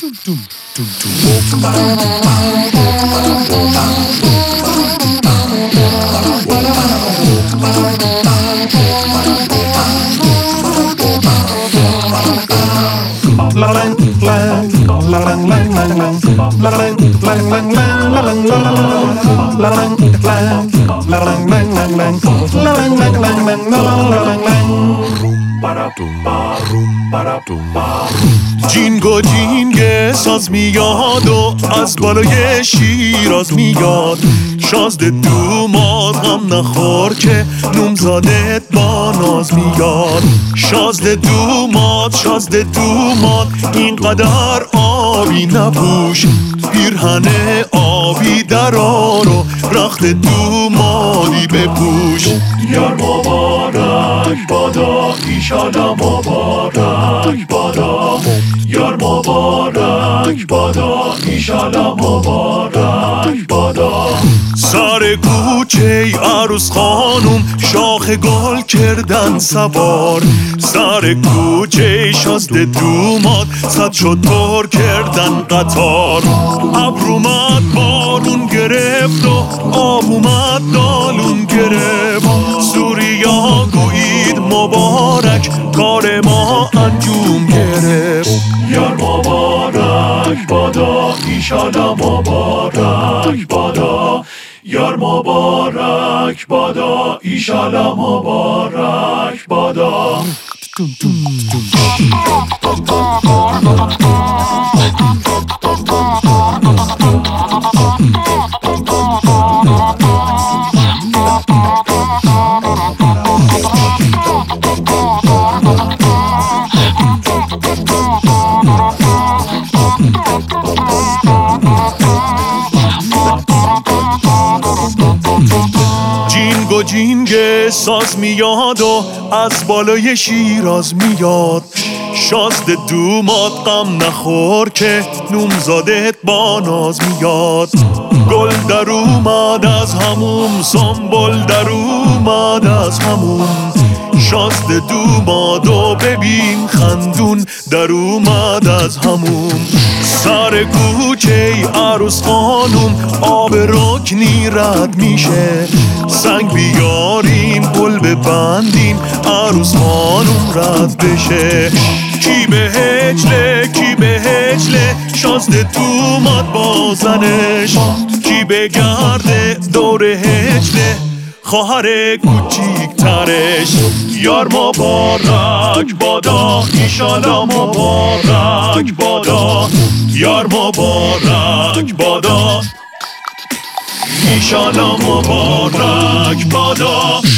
جینگو جینگ ساز میاد و از بالای شیراز میاد. شازده دوماد غم نخور که نومزادت با ناز میاد. شازده دوماد اینقدر آبی نپوش. پیرهن آبی درار و رخت دومادی بپوش. یار مبارک بادا ایشالا مبارک بادا. یار مبارک بادا ایشالا مبارک بادا. سر کوچه عروس خانوم شاخ گل کردن سوار. سر کوچه شازده دوماد صد شتر کردن قطار. ابر اومد بارون گرفت و آب اومد دالون گرفت. سوریا گویید مبارک کار ما انجام گرفت. یار مبارک بادا ایشالا مبارک بادا. یار مبارک بادا ایشالا مبارک بادا. جینگو جینگ ساز میاد و از بالای شیراز میاد. شازده دوماد غم نخور که نومزادت با ناز میاد. گل در اومد از هموم سنبل در اومد از هموم. شازده دوماد و ببین خندون در اومد از هموم. سر کوچه عروس خانوم آب رکنی رد میشه. سنگ بیارین پل ببندین عروس خانوم رد بشه. کی به هجله شازده دوماد با زنش. کی به گرده دور هجله خواهر کوچیک ترش. یار مبارک بادا ایشالا مبارک بادا. یار مبارک بادا ایشالا مبارک بادا.